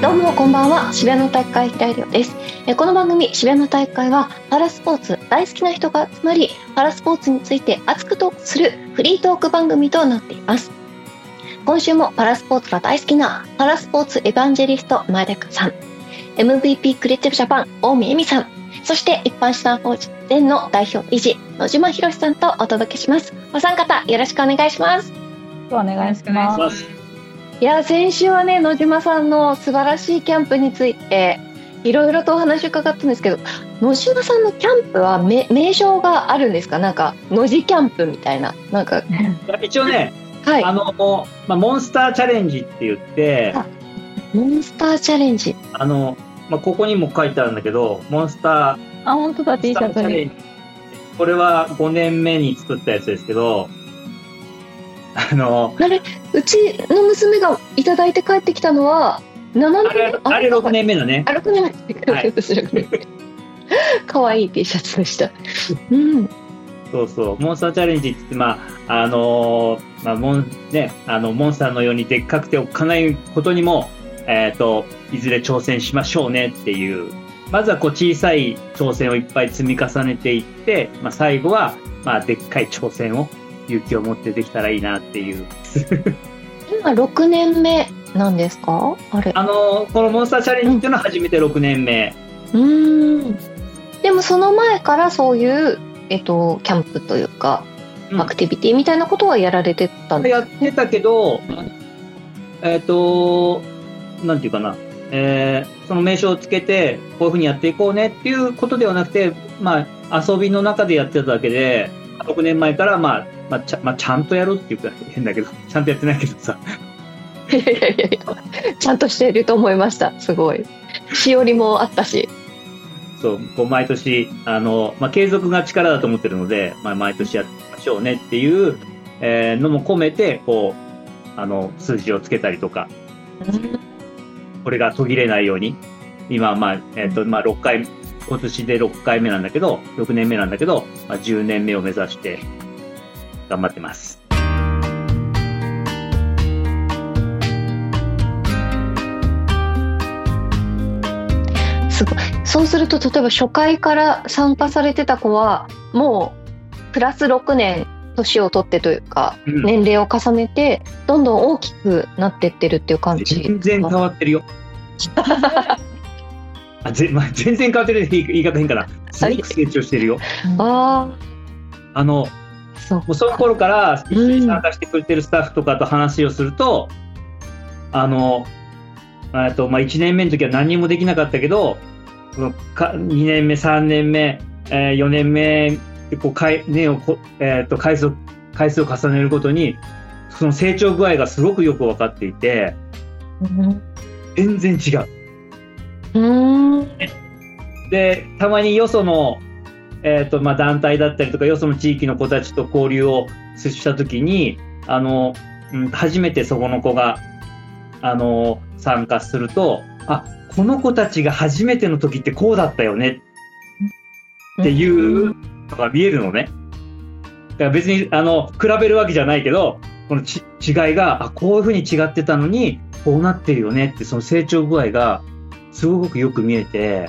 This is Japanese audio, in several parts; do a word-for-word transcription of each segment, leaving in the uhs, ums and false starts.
どうもこんばんは。渋谷の体育会平井亮です。えこの番組渋谷の体育会はパラスポーツ大好きな人が集まり、パラスポーツについて熱くトークするフリートーク番組となっています。今週もパラスポーツが大好きなパラスポーツエヴァンジェリスト前田さん、 エムブイピー クリエイティブジャパン大見恵美さん、そして一般社団法人前の代表理事野島博さんとお届けします。お三方よろしくお願いします。 お願いします。 いや、先週はね、野島さんの素晴らしいキャンプについていろいろとお話を伺ったんですけど、野島さんのキャンプはめ名称があるんですか？なんか野地キャンプみたいな、なんか一応ね、はい、あの、まあ、モンスターチャレンジって言って、 モンスターチャレンジ、 あの、まあ、ここにも書いてあるんだけど、モンスター、 あ、本当だ、T シャツに。 これはごねんめに作ったやつですけど、あの、 あれ、うちの娘がいただいて帰ってきたのはななねんめ、 あれ、あれろくねんめだね。 あ、ろくねんめ、はい、かわいい T シャツでした。うん。 そうそう、モンスターチャレンジって言って、まあ、あのー、まあ、モン、ね、あの、モンスターのようにでっかくておっかないことにも、えっと、いずれ挑戦しましょうねっていう、まずはこう小さい挑戦をいっぱい積み重ねていって、まあ、最後は、まあ、でっかい挑戦を勇気を持ってできたらいいなっていう。 今ろくねんめなんですか？あれ。 あの、このモンスターチャレンジっていうのは初めてろくねんめ。 うん。うーん。でもその前からそういう、えっと、キャンプというか、うん、アクティビティみたいなことはやられてたんですか？ やってたけど、えっと、なんていうかな。えー、その名称をつけてこういうふうにやっていこうねっていうことではなくて、まあ、遊びの中でやってただけで、ろくねんまえから、まあまあちゃまあ、ちゃんとやるっていうか変だけど、ちゃんとやってないけどさ。 いやいやいやいや、ちゃんとしていると思いました。すごいしおりもあったし、 そうこう毎年あの、まあ、継続が力だと思ってるので、まあ、毎年やっていきましょうねっていう、えー、のも込めてこうあの数字をつけたりとか。うんこれが途切れないように、今はまあ、えっと、まあ、ろっかい、今年でろっかいめなんだけど、ろくねんめなんだけど、まあ、じゅうねんめを目指して頑張ってます。 すごい。そうすると、例えば初回から参加されてた子は、もうプラスろくねん年を取ってというか、うん、年齢を重ねてどんどん大きくなってってるっていう感じ。 全然変わってるよ。あぜまあ、全然変わってる言い方変かな。すごく成長してるよ。 ああのそもうその頃から一緒に参加してくれてるスタッフとかと話をすると、うん、あのと、まあ、いちねんめの時は何もできなかったけど、にねんめさんねんめ、えー、よねんめこう回年をこ、えー、と回数回数を重ねるごとにその成長具合がすごくよく分かっていて、うん、全然違う。 うんでたまによその、えーとまあ、団体だったりとかよその地域の子たちと交流をしたときにあの、うん、初めてそこの子があの参加すると、あこの子たちが初めての時ってこうだったよねっていうのが見えるのね。だから別にあの比べるわけじゃないけど、このち違いがあこういう風に違ってたのにこうなってるよねって、その成長具合がすごくよく見えて、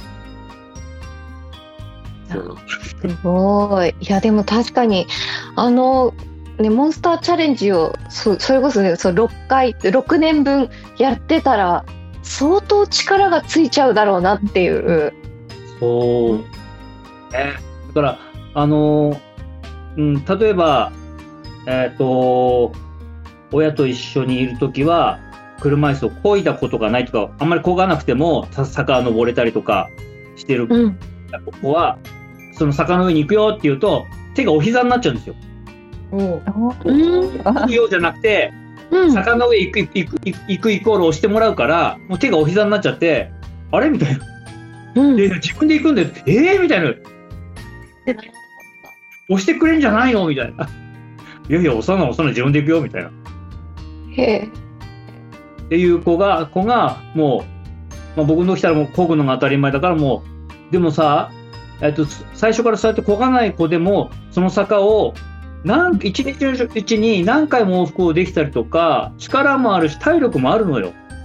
すごい。いやでも確かにあのねモンスターチャレンジを そ, それこそねそろっかいろくねんぶんやってたら相当力がついちゃうだろうなっていう。 そう、ね、だからあの、うん、例えばえっと親と一緒にいるときは車椅子を漕いだことがないとか、あんまり漕がなくても坂登れたりとかしてる子は、うん、その坂の上に行くよって言うと手がお膝になっちゃうんですよ。行くよじゃなくて、うん、坂の上行く行く行くイコール押してもらうからもう手がお膝になっちゃって、あれみたいな、うん、で自分で行くんでえーみたいな、押してくれんじゃないのみたいな、いやいや押さない押さない自分で行くよみたいな、 へーっていう子が子がもう、まあ、僕の来たらもう漕ぐのが当たり前だから、もうでもさ、えっと、最初からそうやって漕がない子でもその坂をなん一日のうちに何回も往復をできたりとか、力もあるし体力もあるのよ。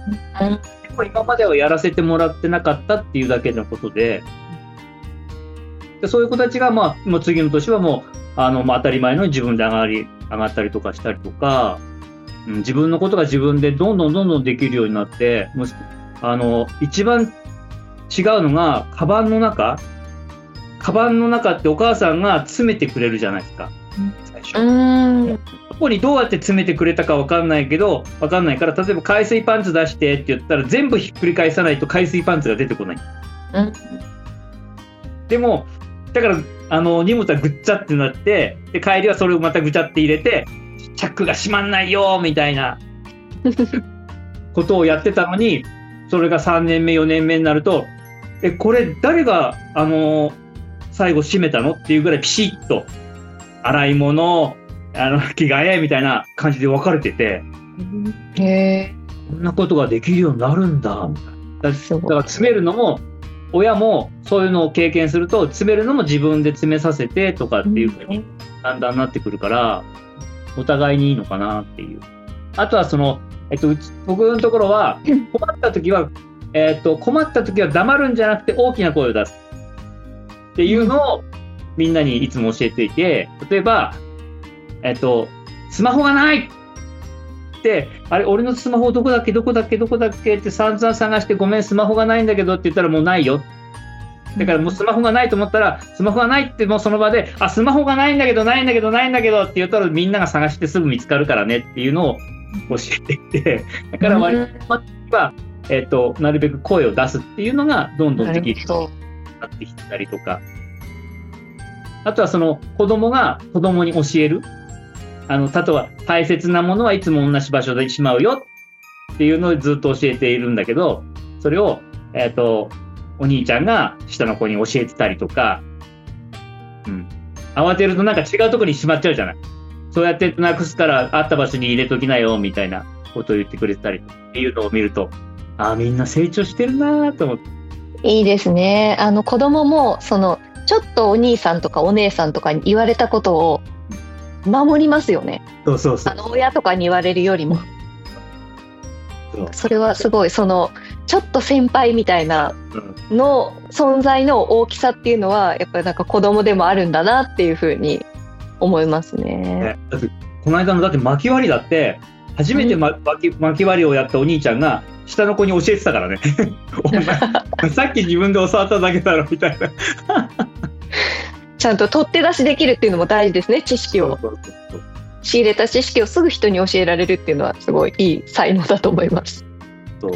でも今まではやらせてもらってなかったっていうだけのことで、でそういう子たちが、まあ、もう次の年はもう、あの、まあ、当たり前のように自分で上がり、上がったりとかしたりとか、うん、自分のことが自分でどんどんどんどんできるようになって、もうあの、一番違うのが、カバンの中。カバンの中ってお母さんが詰めてくれるじゃないですか。最初。 うんどこにどうやって詰めてくれたかわかんないけど、わかんないから、例えば海水パンツ出してって言ったら全部ひっくり返さないと海水パンツが出てこない。 うん、 でも、だから、あの、荷物はぐっちゃってなって、で、帰りはそれをまたぐちゃって入れて、チャックが閉まんないよみたいなことをやってたのに、それがさんねんめ、よねんめになると、え、これ誰が、あの、最後閉めたのっていうぐらいピシッと、洗い物、あの、着替えみたいな感じで分かれてて、 へこんなことができるようになるんだ。だだから詰めるのも、親もそういうのを経験すると、詰めるのも自分で詰めさせてとかっていうふうにだんだんなってくるから、お互いにいいのかなっていう。あとはその、えっと、うち僕のところは、困った時は、えっと、困った時は黙るんじゃなくて大きな声を出すっていうのをみんなにいつも教えていて、例えば、えっと、スマホがないって、あれ、俺のスマホどこだっけどこだっけどこだっけって散々探して、ごめん、スマホがないんだけどって言ったらもうないよ。だからもうスマホがないと思ったら、スマホがないってもうその場で、あ、スマホがないんだけど、ないんだけど、ないんだけどって言ったらみんなが探してすぐ見つかるからねっていうのを教えていて、だから割とは、えっと、なるべく声を出すっていうのがどんどんできるようになってきたりとか、あとはその子供が子供に教える。あの、例えば大切なものはいつも同じ場所でしまうよっていうのをずっと教えているんだけど、それを、えっと、お兄ちゃんが下の子に教えてたりとか、うん。慌てるとなんか違うところにしまっちゃうじゃない。そうやってなくすからあった場所に入れときなよみたいなことを言ってくれたりっていうのを見ると、ああ、みんな成長してるなと思って。 いいですね。あの子供もそのちょっとお兄さんとかお姉さんとかに言われたことを守りますよね。 そうそうそう。 あの親とかに言われるよりも。 そうそれはすごい、そのちょっと先輩みたいなの存在の大きさっていうのはやっぱりなんか子供でもあるんだなっていうふうに思いますね。 ね、だってこの間のだって巻き割りだって初めて、ま、巻き巻き割りをやったお兄ちゃんが下の子に教えてたからね。お前さっき自分で教わっただけだろみたいな。 ちゃんと取って出しできるっていうのも大事ですね。知識をそうそうそう仕入れた知識をすぐ人に教えられるっていうのはすごいいい才能だと思います。 そう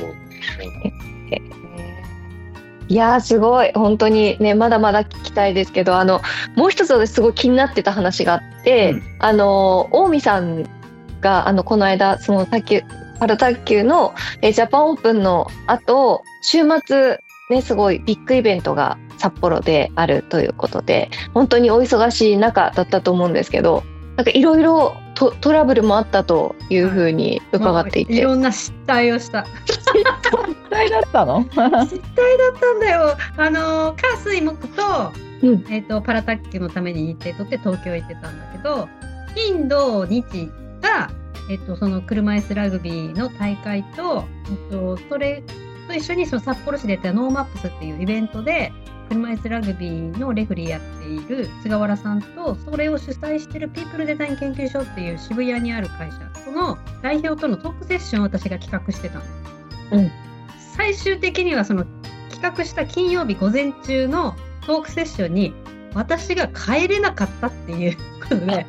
いやーすごい本当にね、まだまだ聞きたいですけど、あのもう一つ私すごい気になってた話があって、うん、あの近江さんがあのこの間その卓球パラ卓球のえジャパンオープンの後週末ねすごいビッグイベントが札幌であるということで、本当にお忙しい中だったと思うんですけど、なんかいろいろトラブルもあったというふうに伺っていて、 いろんな失態をした失態だったの失態だったんだよ。あの火水木と、うん、えーとパラ卓球のために日程取って東京行ってたんだけど、金土日が、えーとその車椅子ラグビーの大会と、えーとそれと一緒にその札幌市でやったノーマップスっていうイベントで車椅子ラグビーのレフリーやっている菅原さんと、それを主催しているピープルデザイン研究所っていう渋谷にある会社、その代表とのトークセッションを私が企画してたの、うん、最終的にはその企画した金曜日午前中のトークセッションに私が帰れなかったっていうことで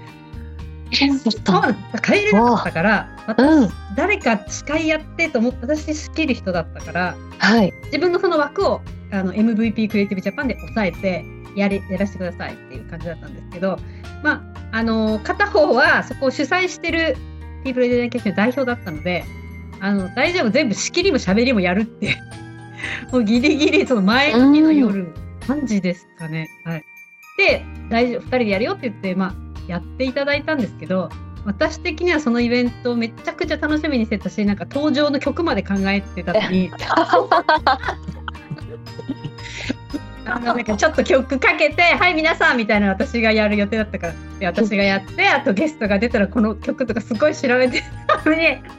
帰れなかったから私、うん、誰か司会やってと思って私仕切る人だったから、はい、自分のその枠をあの エムブイピー クリエイティブジャパンで抑えてやりやらせてくださいっていう感じだったんですけど、まああの片方はそこを主催してるピープルデザイン研究所の代表だったので、あの大丈夫全部仕切りも喋りもやるってもうギリギリその前の日の夜何時ですかね、はい、で大丈夫ふたりでやるよって言って、まあ、やっていただいたんですけど、私的にはそのイベントめちゃくちゃ楽しみにしてたし、なんか登場の曲まで考えてたのにあのなんかちょっと曲かけてはい皆さんみたいな私がやる予定だったから、で私がやって、あとゲストが出たらこの曲とかすごい調べてたのに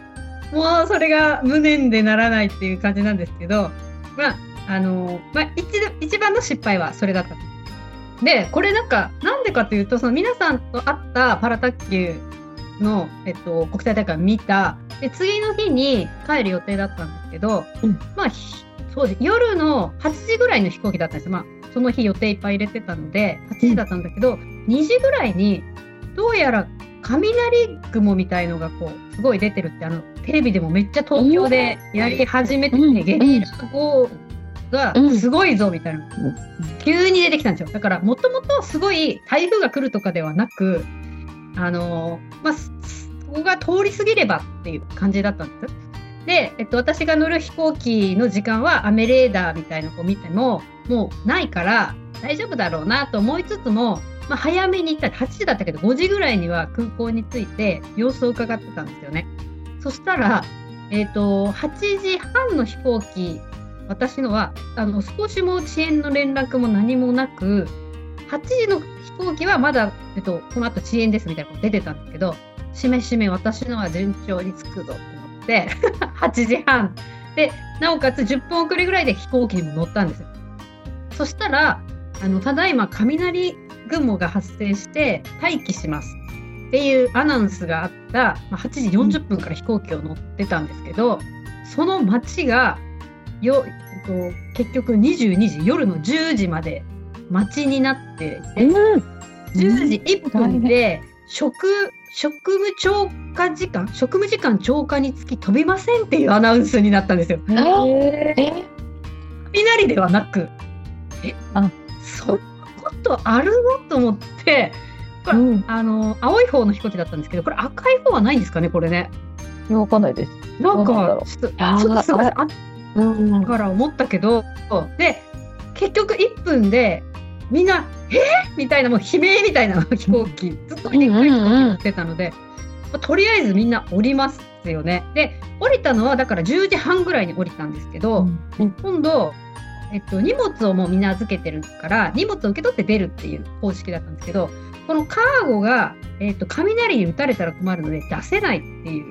もうそれが無念でならないっていう感じなんですけど、まあ、あの、まあ、一、一番の失敗はそれだった。で、これなんか、なんでかというと、その皆さんと会ったパラ卓球の、えっと、国際大会を見た、で、次の日に帰る予定だったんですけど、うん、まあ、そうです。夜のはちじぐらいの飛行機だったんですよ。まあ、その日予定いっぱい入れてたので、はちじだったんだけど、うん、にじぐらいに、どうやら雷雲みたいのがこう、すごい出てるって、あの、テレビでもめっちゃ東京でやり始めてて、うん、ゲリラ豪雨がすごいぞみたいな、うん、急に出てきたんですよ。だから、もともとすごい台風が来るとかではなく、あのー、まあ、そこが通り過ぎればっていう感じだったんです。で、えっと、私が乗る飛行機の時間は雨レーダーみたいなのを見ても、もうないから大丈夫だろうなと思いつつも、まあ、早めに行ったらはちじだったけど、ごじぐらいには空港に着いて様子を伺ってたんですよね。そしたら、えっと、はちじはんの飛行機、私のは、あの、少しも遅延の連絡も何もなく、はちじの飛行機はまだ、えっと、この後遅延ですみたいなこと出てたんですけど、しめしめ私のは順調に着くぞと思って、はちじはん。で、なおかつじゅっぷん遅れぐらいで飛行機にも乗ったんですよ。そしたら、あの、ただいま雷雲が発生して待機します。っていうアナウンスがあった、まあ、はちじよんじゅっぷんから飛行機を乗ってたんですけど、その街がよ、えっと、結局にじゅうにじ、夜のじゅうじまで待ちになっていて、うん、じゅうじいっぷんで職、職務超過時間、職務時間超過につき飛びませんっていうアナウンスになったんですよ。えー、雷ではなく、え、あ、そんなことあるのと思って、これ、うん、あの青い方の飛行機だったんですけど、これ赤い方はないんですかね、これね。 いや、わかんないです。 なんかちょっとちょっとすごいあったから思ったけど、で結局いっぷんでみんなえー、みたいな、もう悲鳴みたいな飛行機、ずっとびっくり飛行機に乗ってたので、まあ、とりあえずみんな降りますよね。で降りたのはだからじゅうじはんぐらいに降りたんですけど、うん、今度えっと、荷物をもうみんな預けてるから荷物を受け取って出るっていう方式だったんですけど、このカーゴが、えっと、雷に打たれたら困るので出せないっていう、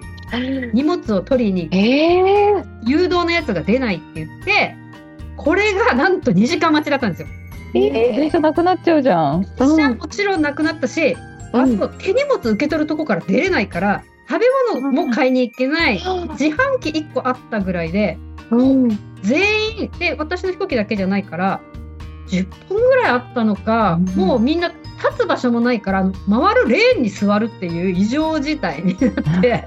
荷物を取りに、えー、誘導のやつが出ないって言って、これがなんとにじかん待ちだったんですよ。 えー、電車なくなっちゃうじゃん。 電車もちろんなくなったし、うん、あと手荷物受け取るとこから出れないから食べ物も買いに行けない、自販機いっこあったぐらいで、うん、全員で、私の飛行機だけじゃないからじゅっぷんぐらいあったのか、うん、もうみんな立つ場所もないから回るレーンに座るっていう異常事態になって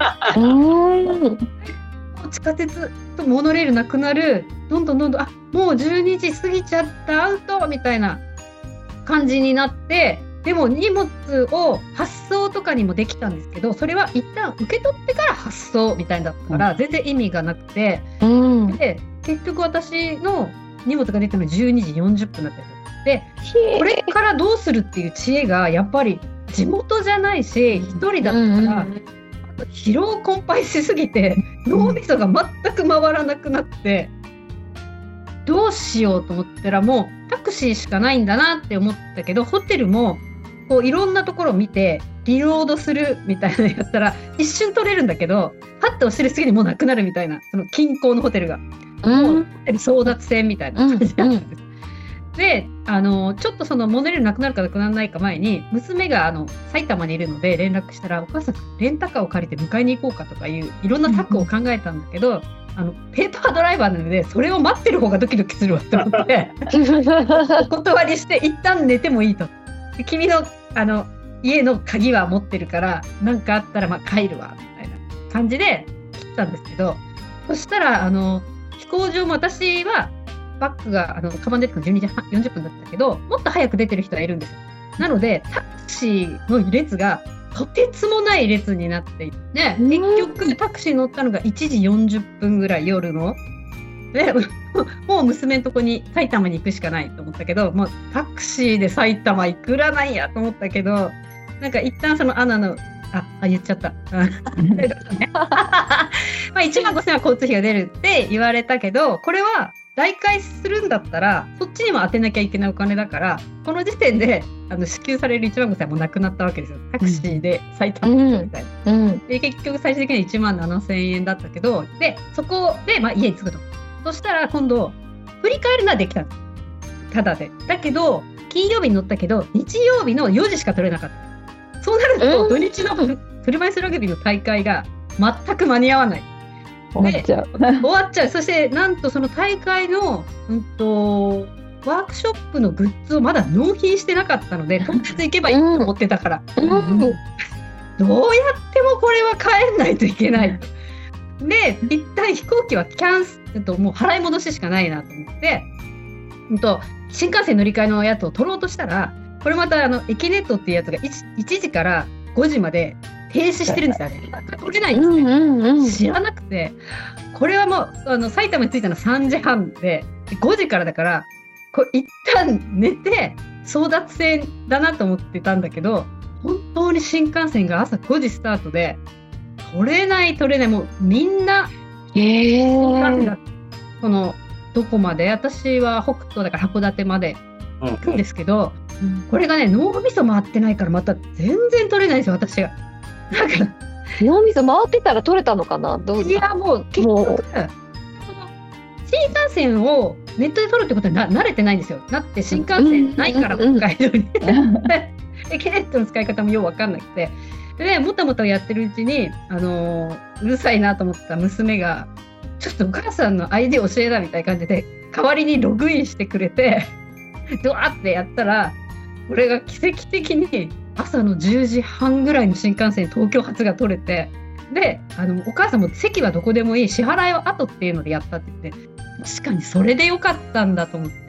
地下鉄とモノレールなくなる、どんどんどんどん、あ、もうじゅうにじ過ぎちゃった、アウトみたいな感じになって、でも荷物を発送とかにもできたんですけど、それは一旦受け取ってから発送みたいだったから、うん、全然意味がなくて、うん、で結局私の荷物が出たのじゅうにじよんじゅっぷんだったんですよ。でこれからどうするっていう知恵がやっぱり地元じゃないし一人だったから、うん、疲労困憊しすぎて脳みそが全く回らなくなって、どうしようと思ったらもうタクシーしかないんだなって思ったけど、ホテルもこういろんなところを見てリロードするみたいなのやったら一瞬取れるんだけど、パッと押してる次にもうなくなるみたいな、その近郊のホテルが、うん、もうホテル争奪戦みたいな感じなんです、うんうん、であのちょっとそのモノレールなくなるかなくならないか前に娘があの埼玉にいるので連絡したら、お母さんレンタカーを借りて迎えに行こうかとかいういろんなタッグを考えたんだけど、うん、あのペーパードライバーなのでそれを待ってる方がドキドキするわと思ってお断りして一旦寝てもいいと。で君のあの家の鍵は持ってるから何かあったらまあ帰るわみたいな感じで切ったんですけど、そしたらあの飛行場も私はバッグがあのカバン出てくるじゅうにじよんじゅっぷんだったけど、もっと早く出てる人はいるんですよ。なのでタクシーの列がとてつもない列になっていて、結局タクシー乗ったのがいちじよんじゅっぷんぐらい夜ので、もう娘のとこに埼玉に行くしかないと思ったけど、もうタクシーで埼玉いくらなんやと思ったけど、なんか一旦そのアナのああ言っちゃったまあいちまんごせんは交通費が出るって言われたけど、これは代替するんだったらそっちにも当てなきゃいけないお金だから、この時点であの支給されるいちまんごせんえんもなくなったわけですよ。タクシーで埼玉みたいな、うんうん、で結局最終的にはいちまんななせんえんだったけど、でそこで、まあ、家に着くと、そしたら今度振り返るのはできたんです、ただで。だけど金曜日に乗ったけど日曜日のよじしか取れなかった。そうなると、うん、土日の車椅子ラグビーの大会が全く間に合わない。 終わっちゃう。 終わっちゃう。そしてなんとその大会の、うんと、ワークショップのグッズをまだ納品してなかったので、当日行けばいいと思ってたから、うんうん、どうやってもこれは帰んないといけない。で、一旦飛行機はキャンセルと、もう払い戻ししかないなと思って、うんと、新幹線乗り換えのやつを取ろうとしたら、これまたあのエキネットっていうやつが 1, いちじからごじまで停止してるんですよね。取れないんですね、うんうんうん、知らなくて、これはもうあの埼玉に着いたのさんじはんでごじからだから、これ一旦寝て争奪戦だなと思ってたんだけど、本当に新幹線が朝ごじスタートで取れない取れない、もうみんな、 えー、 そのどこまで、私は北東だから函館まで行くんですけど、うん、これがね脳みそ回ってないからまた全然取れないんですよ、私が。なんか脳みそ回ってたら取れたのかな。どういやもう結局新幹線をネットで取るってことにな慣れてないんですよ。だって新幹線ないから北海道にエキネットの使い方もよう分かんなくて、でもたもたやってるうちに、あのー、うるさいなと思った娘がちょっとお母さんの アイディー 教えだみたいな感じで代わりにログインしてくれてドワーってやったら、これが奇跡的に朝のじゅうじはんぐらいの新幹線東京発が取れて、であのお母さんも席はどこでもいい、支払いは後っていうのでやったって言って、確かにそれでよかったんだと思って、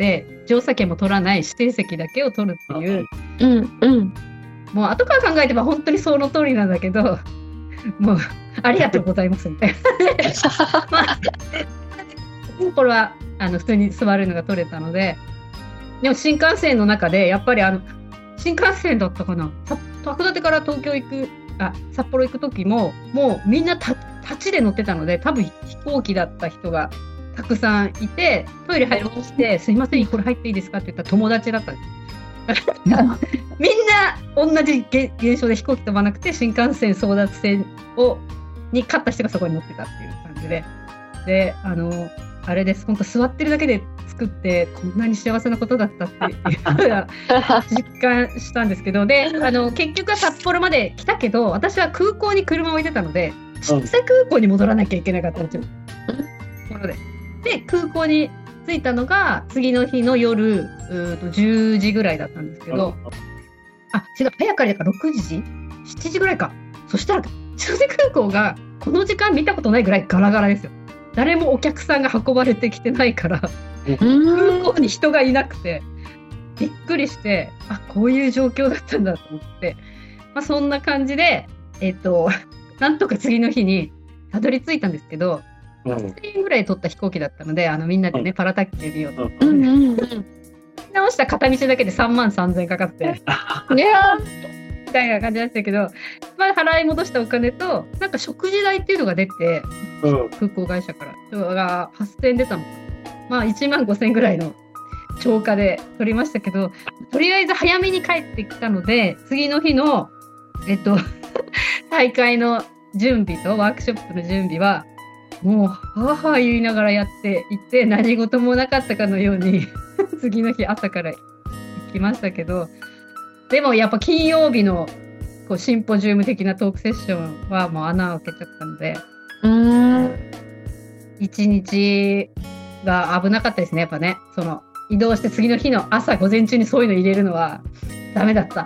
乗車券も取らない指定席だけを取るっていう、 うんうん、もう後から考えれば本当にその通りなんだけど、もうありがとうございますみたいな、まあ、これはあの普通に座るのが取れたので。でも新幹線の中でやっぱりあの新幹線だったかな、函館から東京行く、あ札幌行く時ももうみんな立ちで乗ってたので、多分飛行機だった人がたくさんいて、トイレ入ろうとしてすいませんこれ入っていいですかって言ったら友達だったんですみんな同じ現象で飛行機飛ばなくて新幹線争奪戦をに勝った人がそこに乗ってたっていう感じで、であのあれです、本当座ってるだけで作ってこんなに幸せなことだったっていう実感したんですけど、であの結局は札幌まで来たけど、私は空港に車を置いてたので千歳空港に戻らなきゃいけなかったんですよ。で空港に着いたのが次の日の夜うとじゅうじぐらいだったんですけど、あ違う早かりだからろくじしちじぐらいか。そしたら千歳空港がこの時間見たことないぐらいガラガラですよ。誰もお客さんが運ばれてきてないから空港に人がいなくてびっくりして、あこういう状況だったんだと思って、まあ、そんな感じで、えっと、なんとか次の日にたどり着いたんですけど、うん、せんえんぐらい取った飛行機だったので、あのみんなでね、うん、パラ卓球見ようと思って、うんうんうん、直した片道だけでさんまんさんぜんえんかかっていやみたいな感じでしたけど、まあ、払い戻したお金となんか食事代っていうのが出て、うん、空港会社からがはっせんえん出たの、まあいちまんごせんえんぐらいの超過で取りましたけど、とりあえず早めに帰ってきたので、次の日のえっと大会の準備とワークショップの準備はもうはぁはぁ言いながらやっていって、何事もなかったかのように次の日朝から行きましたけど、でもやっぱ金曜日のこうシンポジウム的なトークセッションはもう穴を開けちゃったので、うーん一日が危なかったですね。やっぱね、その移動して次の日の朝午前中にそういうの入れるのはダメだった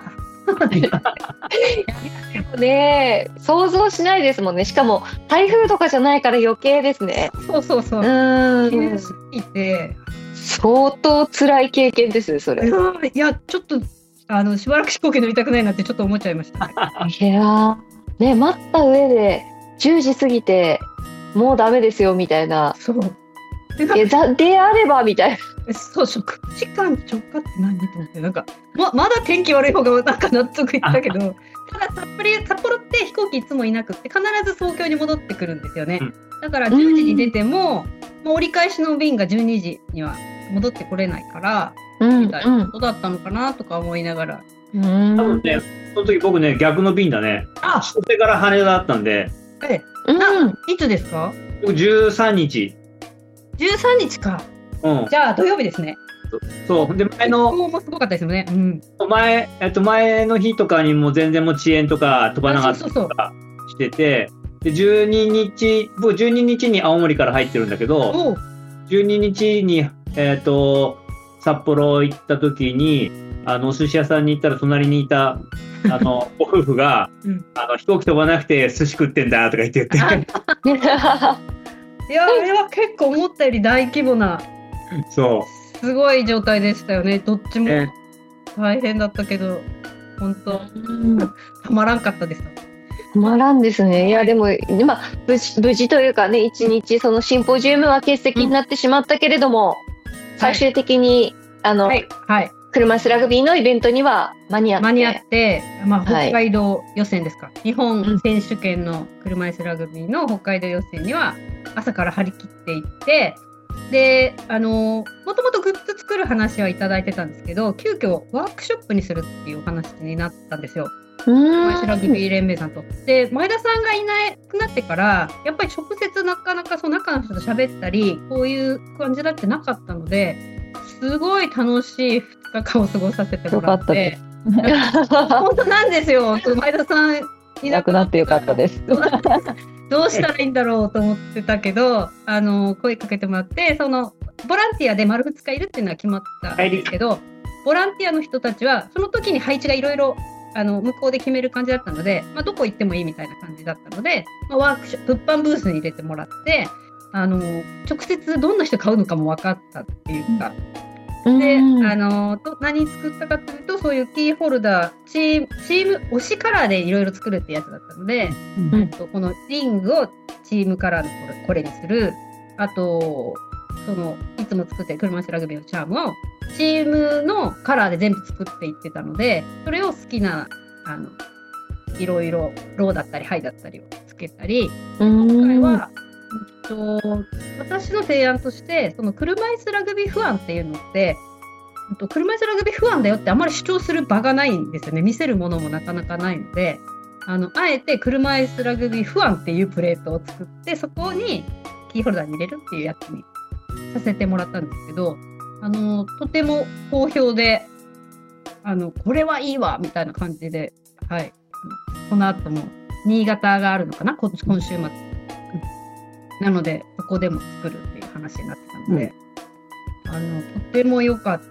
でもね、想像しないですもんね。しかも台風とかじゃないから余計ですね。 そうそうそう、うーん急すぎて相当辛い経験ですねそれ。 いやちょっとあのしばらく飛行機乗りたくないなってちょっと思っちゃいましたね。 いやね、待った上でじゅうじ過ぎてもうダメですよみたいな。 そうで, であればみたいな。 そう食時間直下って何と思って、なんか ま, まだ天気悪い方がなんか納得いったけどただ札幌, 札幌って飛行機いつもいなくって必ず東京に戻ってくるんですよね、うん、だからじゅうじに出ても、 もう折り返しの便がじゅうにじには戻ってこれないから、 うん、 みたいなことだったのかなとか思いながら。 うん、 多分ね、その時僕ね、逆の便だね。 あ、 千歳から羽田だったんで。 え、 うん、 あ、いつですか？ 僕じゅうさんにち。 じゅうさんにちか。 うん。 じゃあ土曜日ですね。 そう。で、前の、 もうすごかったですよね。うん。 前、えっと、前の日とかにも全然もう遅延とか飛ばなかったりとかしてて、で、じゅうににち、僕じゅうににちに青森から入ってるんだけど、じゅうににちに、えっと、札幌行った時に、あの、お寿司屋さんに行ったら隣にいた、あの、ご夫婦が、うん、あの、飛行機飛ばなくて寿司食ってんだとか言って言って。 いや、あれは結構思ったより大規模な。 そう。 すごい状態でしたよね。どっちも大変だったけど、本当、たまらんかったです。 たまらんですね。いや、でも、今、無事、無事というかね、一日、そのシンポジウムは欠席になってしまったけれども、うん、最終的に、はい、あの、はいはい、車椅子ラグビーのイベントには間に合って。 間に合って、まあ、北海道予選ですか。はい、日本選手権の車椅子ラグビーの北海道予選には、朝から張り切っていって、で、あの、もともとグッズ作る話はいただいてたんですけど、急遽ワークショップにするっていうお話になったんですよ。車椅子ラグビー連盟さんと。で、前田さんがいなくなってから、やっぱり直接なかなかその中の人と喋ったり、こういう感じだってなかったので、すごい楽しいふつかかんを過ごさせてもらって。本当なんですよ。前田さんいなくなってよかったです。 どうしたらいいんだろうと思ってたけど、あの、声かけてもらって、その、ボランティアで丸ふつかいるっていうのは決まったんですけど、ボランティアの人たちは、その時に配置がいろいろ、あの、向こうで決める感じだったので、まあ、どこ行ってもいいみたいな感じだったので、まあ、ワークショップ、物販ブースに入れてもらって、あの、直接どんな人買うのかも分かったっていうか、で、あの、何作ったかというと、そういうキーホルダー、チーム、チーム、推しカラーでいろいろ作るってやつだったので、うん、とこのリングをチームカラーのこれ、これにする。あと、その、いつも作ってる車椅子ラグビーのチャームを、チームのカラーで全部作っていってたので、それを好きな、あの、いろいろ、ローだったり、ハイだったりをつけたり、今回は、と私の提案としてその車椅子ラグビー不安っていうのって車椅子ラグビー不安だよってあまり主張する場がないんですよね。見せるものもなかなかないので、あのあえて車椅子ラグビー不安っていうプレートを作ってそこにキーホルダーに入れるっていうやつにさせてもらったんですけど、あのとても好評で、あのこれはいいわみたいな感じで、はい、この後も新潟があるのかな、今週末なので、ここでも作るっていう話になってたので、うん、あの、とても良かった。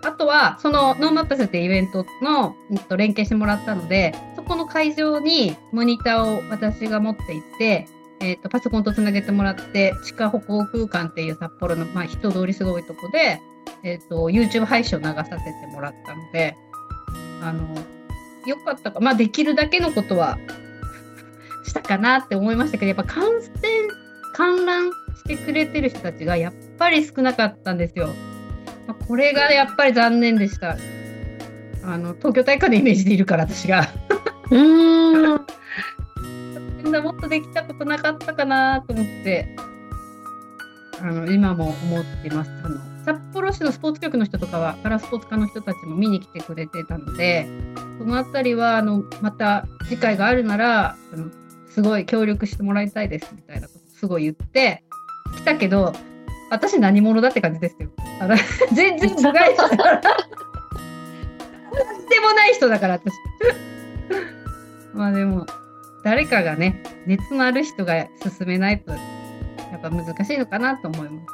あとは、その、ノーマップスっていうイベントの、うん、と連携してもらったので、そこの会場にモニターを私が持って行って、えっと、パソコンとつなげてもらって、地下歩行空間っていう札幌の、まあ、人通りすごいとこで、えっと、YouTube 配信を流させてもらったので、あの、良かったか、まあ、できるだけのことはしたかなって思いましたけど、やっぱ感染、観覧してくれてる人たちがやっぱり少なかったんですよ。これがやっぱり残念でした。あの東京大会のイメージでいるから私がうーんみんなもっとできたことなかったかなと思ってあの今も思ってます。あの札幌市のスポーツ局の人とかはパラスポーツ科の人たちも見に来てくれてたので、そのあたりはあのまた次回があるならあのすごい協力してもらいたいですみたいなことすごい言って来たけど、私何者だって感じですよ。あの全然部外者だから何でもない人だから私まあでも誰かがね熱のある人が進めないとやっぱ難しいのかなと思います、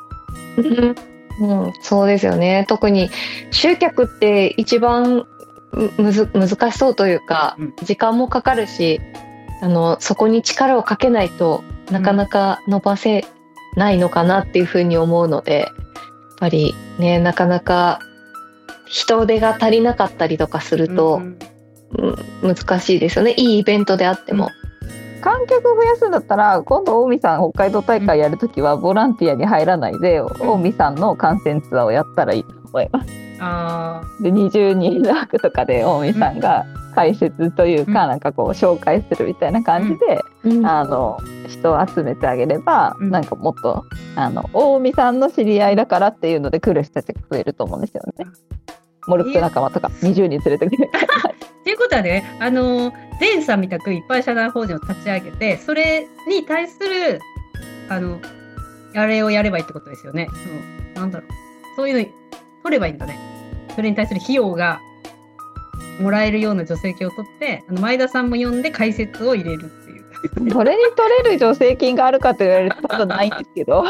うん、そうですよね。特に集客って一番むず難しそうというか、うん、時間もかかるし、あのそこに力をかけないとなかなか伸ばせないのかなっていうふうに思うので、やっぱりね、なかなか人手が足りなかったりとかすると、うんうん、難しいですよね。いいイベントであっても、 うん、観客増やすんだったら今度近江さん北海道大会やるときはボランティアに入らないで、うん、近江さんの観戦ツアーをやったらいいと思います。 あでにじゅうにん枠とかで近江さんが、 解説というか、うん、なんかこう紹介するみたいな感じで、うん、あの人を集めてあげれば、うん、なんかもっとあの近江さんの知り合いだからっていうので来る人たちが増えると思うんですよね。モルック仲間とかにじゅうにん連れてくる。 っていうことはね、あの前さんみたくいっぱい社団法人を立ち上げて、それに対するあのあれをやればいいってことですよね。そのなんだろう、そういうの取ればいいんだね。それに対する費用がもらえるような助成金を取って、あの前田さんも呼んで解説を入れるっていう。 それに取れる助成金があるかと言われると多分ないんですけど。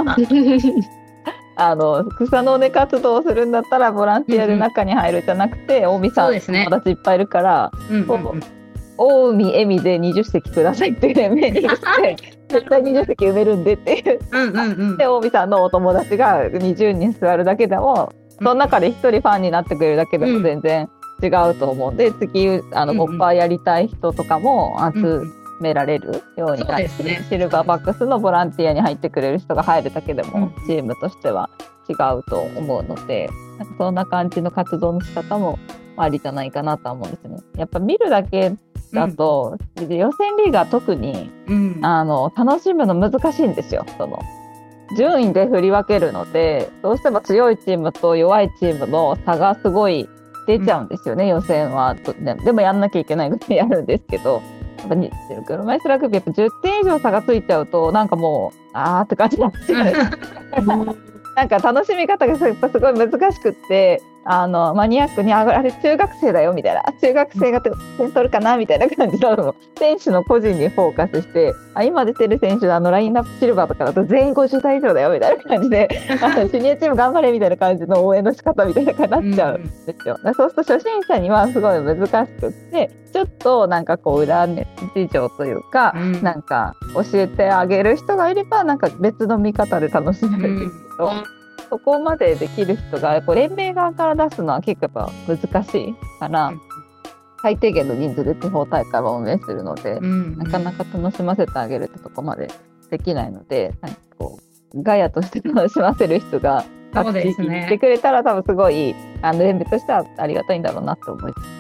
あの草の根活動をするんだったらボランティアで中に入るじゃなくて、近江さん友達いっぱいいるから、うんうんうん、近江恵美でにじゅっ席くださいっていうメニューして絶対にじゅっ席埋めるんでっていう、うんうんうん、で近江さんのお友達がにじゅうにん座るだけでも、その中でひとりファンになってくれるだけでも全然違うと思うんで、次あのゴッパーやりたい人とかも集められるようになって、うんうんね、シルバーバックスのボランティアに入ってくれる人が入るだけでもチームとしては違うと思うので、なんかそんな感じの活動の仕方もありじゃないかなとは思うんですね。やっぱ見るだけだと、うん、予選リーグは特に、うん、あの楽しむの難しいんですよ。その順位で振り分けるので、どうしても強いチームと弱いチームの差がすごい出ちゃうんですよね、うん、予選は。でもやんなきゃいけないぐらいやるんですけど、やっぱに車椅子ラグビーやっぱじゅってん以上差がついちゃうと、なんかもうあーって感じになっちゃう。なんか楽しみ方がやっぱすごい難しくって、あのマニアックにあれ中学生だよみたいな、中学生が点取るかなみたいな感じなの選手の個人にフォーカスして、あ今出てる選手のあのラインナップシルバーとかだと全員ごじゅう代以上だよみたいな感じであのシニアチーム頑張れみたいな感じの応援の仕方みたいな感じになっちゃうんですよ。うん、そうすると初心者にはすごい難しくって、ちょっとなんかこう裏事情というか、うん、なんか教えてあげる人がいればなんか別の見方で楽しめるんですけど、うん、そこまでできる人がこう連盟側から出すのは結構やっぱ難しいから、うん、最低限の人数で地方大会は運営するので、うん、なかなか楽しませてあげるってとこまでできないので、なんかこうガヤとして楽しませる人が各地域に来てくれたら、多分すごいあの連盟としてはありがたいんだろうなって思います。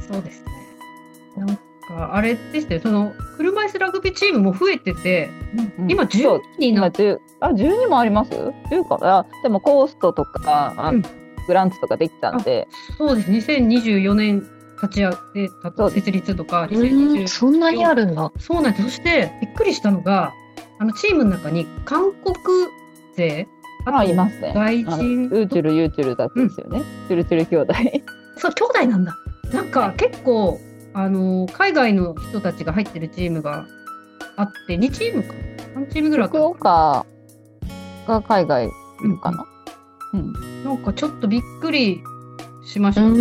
そうですね。なんかあれでしたよ、その車椅子ラグビーチームも増えてて、うんうん、今じゅうにんになって、 あじゅうにもあります？じゅうかな。でもコーストとか、うん、グランツとかできたんで、 そうです。にせんにじゅうよねん立ち上げた設立とか、にせんにじゅうそんなにあるんだ。 そうなんです。そしてびっくりしたのが、あのチームの中に韓国勢あいますね。 外人ウーチュルユーチュルだったんですよね。チュルチュル兄弟。 そう兄弟なんだ。なんか結構あの海外の人たちが入ってるチームがあってにチームかさんチームぐらいかな。 福岡が海外かな、 うんうん、なんかちょっとびっくりしました。うん、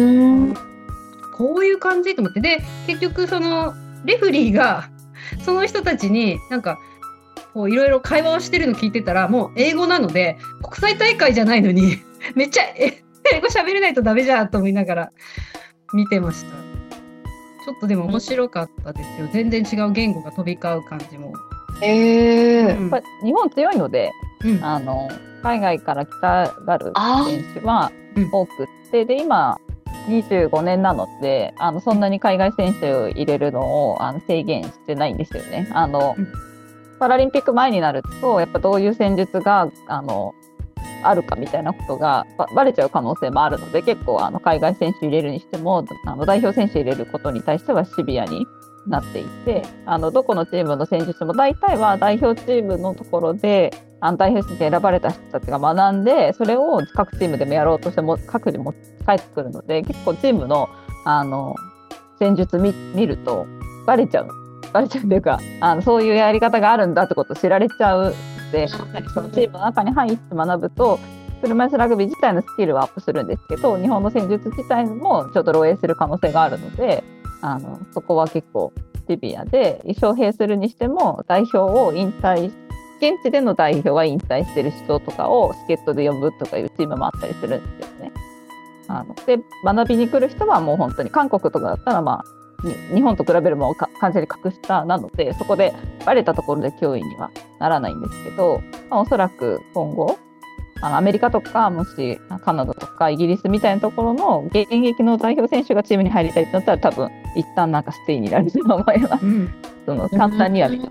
こういう感じと思って、で結局そのレフリーがその人たちになんかこういろいろ会話をしてるの聞いてたら、もう英語なので国際大会じゃないのにめっちゃ英語喋れないとダメじゃんと思いながら見てました。ちょっとでも面白かったですよ。全然違う言語が飛び交う感じも。 えーうん、日本強いので、うん、あの海外から来たがる選手は多くって、うん、で今にじゅうごねんなので、あのそんなに海外選手を入れるのをあの制限してないんですよね。あの、うん、パラリンピック前になるとやっぱどういう戦術があのあるかみたいなことがばバレちゃう可能性もあるので、結構あの海外選手入れるにしてもあの代表選手入れることに対してはシビアになっていて、あのどこのチームの戦術も大体は代表チームのところであの代表選手に選ばれた人たちが学んで、それを各チームでもやろうとしても各自持ち帰ってくるので、結構チームのあの戦術 見, 見るとバレちゃうバレちゃうというか、あのそういうやり方があるんだってことを知られちゃうので、そのチームの中に入って学ぶと車椅子ラグビー自体のスキルはアップするんですけど、日本の戦術自体もちょっと漏洩する可能性があるので、あのそこは結構シビアで、招聘するにしても代表を引退、現地での代表は引退してる人とかを助っ人で呼ぶとかいうチームもあったりするんですよね。あので学びに来る人はもう本当に韓国とかだったら、まあ、日本と比べるも完全に格下なので、そこでバレたところで脅威にはならないんですけど、まあ、おそらく今後あのアメリカとかもしカナダとかイギリスみたいなところの現役の代表選手がチームに入りたいってなったら多分一旦なんかステイになると思います、うん、その簡単には見て、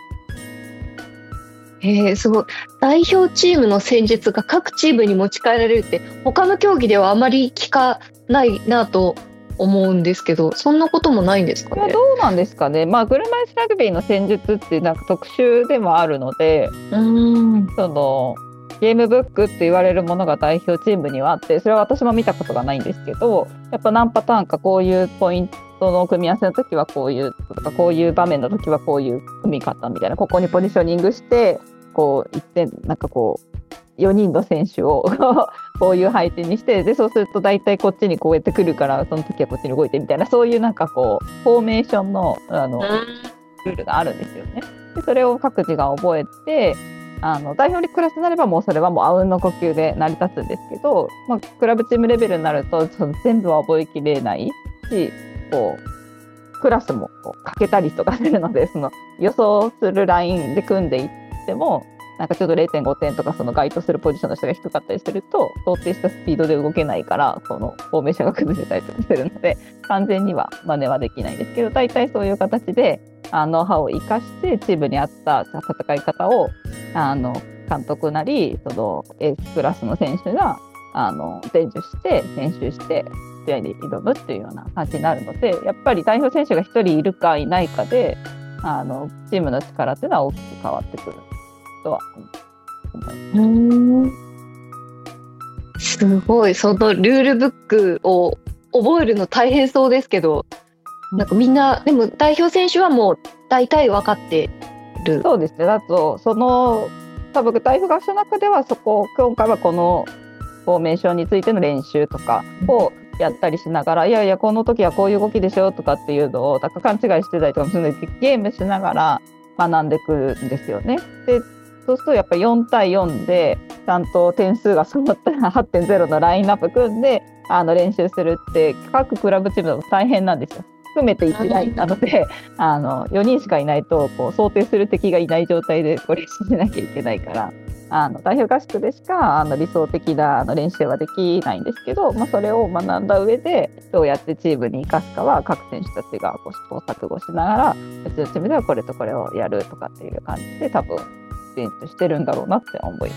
へえ、すごい。代表チームの戦術が各チームに持ち帰られるって他の競技ではあまり聞かないなと思うんですけど、そんなこともないんですかね。 どうなんですかね。まあ車椅子ラグビーの戦術ってなんか特殊でもあるので、うーん、そのゲームブックって言われるものが代表チームにはあって、それは私も見たことがないんですけど、やっぱ何パターンかこういうポイントの組み合わせの時はこういうとか、こういう場面の時はこういう組み方みたいな、ここにポジショニングしてこう一点なんかこうよにんの選手をこういう配置にして、でそうすると大体こっちにこうやってくるからその時はこっちに動いてみたいな、そういうなんかこうフォーメーションの、あのルールがあるんですよね。でそれを各自が覚えて、あの代表にクラスになればもうそれはもうあうんの呼吸で成り立つんですけど、まあ、クラブチームレベルになるとその全部は覚えきれないし、こうクラスもこう欠けたりとかするので、その予想するラインで組んでいってもなんかちょっと れいてんごてんとかその該当するポジションの人が低かったりすると想定したスピードで動けないから、そのフォーメーションが崩れたりとかするので完全には真似はできないんですけど、大体そういう形であのノウハウを生かしてチームに合った戦い方をあの監督なりそのエースクラスの選手があの伝授して練習して試合で挑むっていうような感じになるので、やっぱり代表選手がひとりいるかいないかであのチームの力っていうのは大きく変わってくるとは思います。うーん、 すごい。そのルールブックを覚えるの大変そうですけど、なんかみんなでも代表選手はもう大体分かってる。 そうですね。だとその多分代表合唱の中ではそこ今回はこのフォーメーションについての練習とかをやったりしながら、いやいやこの時はこういう動きでしょとかっていうのをだから勘違いしてたりとかするのでゲームしながら学んでくるんですよね。でそうするとやっぱりよんたいよんでちゃんと点数が揃ったら はってんゼロ のラインナップ組んであの練習するって各クラブチームでも大変なんですよ。含めていちラインなのであのよにんしかいないとこう想定する敵がいない状態でこれしなきゃいけないから、あの代表合宿でしかあの理想的なあの練習はできないんですけど、まあ、それを学んだ上でどうやってチームに生かすかは各選手たちがこう試行錯誤しながら、うちのチームではこれとこれをやるとかっていう感じで多分練習してるんだろうなって思います。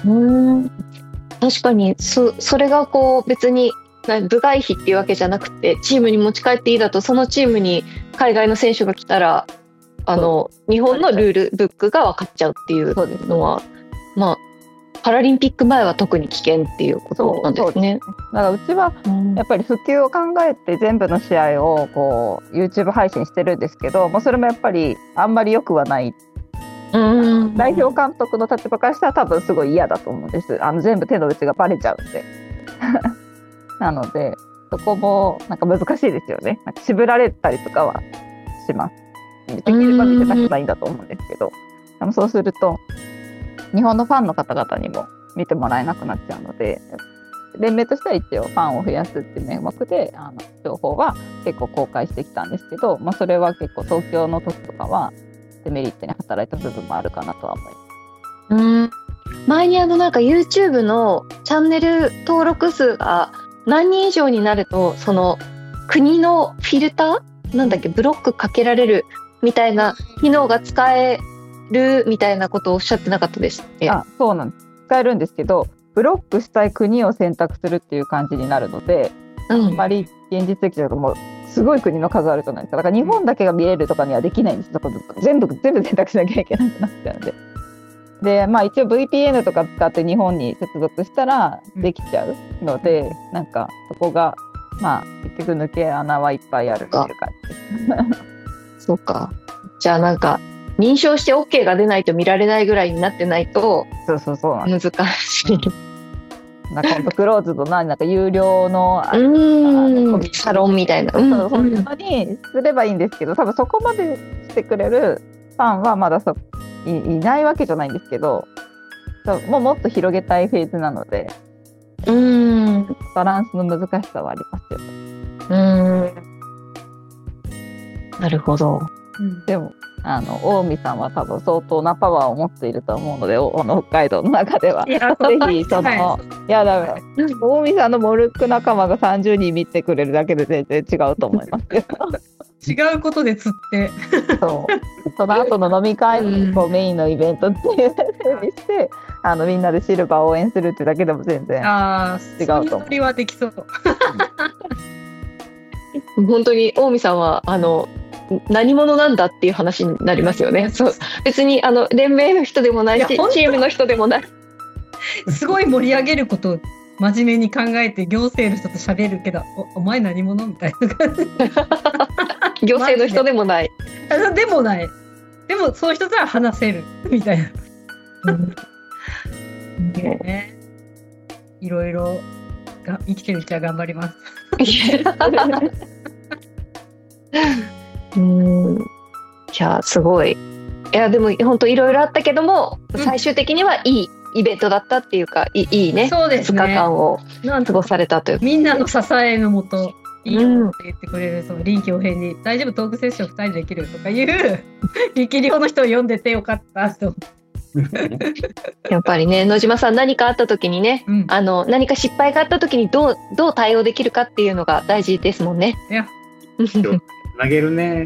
うーん、確かに そ, それがこう別に部外費っていうわけじゃなくてチームに持ち帰っていいだと、そのチームに海外の選手が来たらあの日本のルールブックが分かっちゃうっていうのは、まあパラリンピック前は特に危険っていうことなんですね。 そうそうですね。だからうちはやっぱり普及を考えて全部の試合をこう YouTube 配信してるんですけど、もうそれもやっぱりあんまり良くはない。うん、代表監督の立場からしたら多分すごい嫌だと思うんです。あの全部手の内がバレちゃうんでなのでそこもなんか難しいですよね。なんか渋られたりとかはします。できれば見せたくないんだと思うんですけど、でもそうすると日本のファンの方々にも見てもらえなくなっちゃうので、連盟としては一応ファンを増やすっていう名目であの情報は結構公開してきたんですけど、まあ、それは結構東京の時とかはデメリットに働いた部分もあるかなとは思います。 うーん、前にあのなんか YouTube のチャンネル登録数が何人以上になるとその国のフィルターなんだっけ、ブロックかけられるみたいな機能が使えるみたいなことをおっしゃってなかったですっけ？ あ、そうなんです。使えるんですけどブロックしたい国を選択するっていう感じになるので、うん、あんまり現実的だともうすごい国の数あるじゃないですか。だから日本だけが見えるとかにはできないんです。だから全部全部選択しなきゃいけなくなっちゃうんで。で、まあ一応 ブイピーエヌ とか使って日本に接続したらできちゃうので、うん、なんかそこがまあ結局抜け穴はいっぱいあるっていう感じです。 そうか。じゃあなんか認証して OK が出ないと見られないぐらいになってないと、 そうそうそうなんです。 難しい。 なんかクローズドななんか有料のうーんサロンみたいな、 うん、そういうのにすればいいんですけど、多分そこまでしてくれるファンはまだそ い, いないわけじゃないんですけど、もうもっと広げたいフェーズなので、うーんバランスの難しさはありますよ。 うーんなるほど。 でもあの近江さんは多分相当なパワーを持っていると思うので、おあの北海道の中では。ぜひその、はい、いやだから近江さんのモルック仲間がさんじゅうにん見てくれるだけで全然違うと思いますけど。 違うことで釣ってそうその後の飲み会にこうメインのイベントっていうふうにしてあのみんなでシルバーを応援するってだけでも全然違うと思う。 あー、それはできそう。 本当に近江さんはあの何者なんだっていう話になりますよね。そう別にあの連盟の人でもないし、チームの人でもない。 すごい盛り上げることを真面目に考えて行政の人と喋るけど、お, お前何者みたいな感じ。 行政の人でもない。 でもない。でもそういう人とは話せるみたいな。ね、いろいろが生きてるうちは頑張ります。 うん、いやすごい。いやでも本当いろいろあったけども、うん、最終的にはいいイベントだったっていうか、い い, いいね。 そうですね。 ふつかかんを過ごされたという。 みんなの支えのもと。いいよって言ってくれる、その臨機応変に大丈夫トークセッションふたりできるとかいう力量の人を読んでてよかったと。 やっぱりね、野島さん何かあった時にね、うん、あの何か失敗があった時にどうどう対応できるかっていうのが大事ですもんね。 いや投げるね。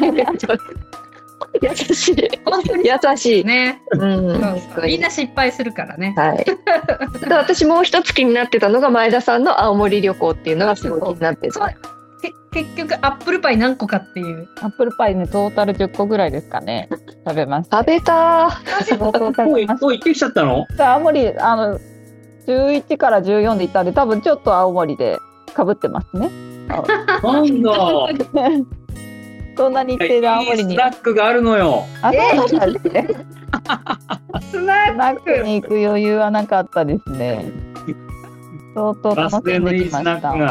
優しい優しいね、うん、みんな失敗するからね。 はい。で私もう一つ気になってたのが前田さんの青森旅行っていうのがすごい気になってた。 結局アップルパイ何個かっていう。 アップルパイねトータルじゅっこぐらいですかね。食べました。 食べたー。もう行ってきちゃったの？ 青森あのじゅういちからじゅうよんで行ったんで多分ちょっと青森で被ってますね。 なんだ。 そんなに行ってる青森にスナックがあるのよ。 あ、そうなんですね。 スナックに行く余裕はなかったですね。相当楽しんできました。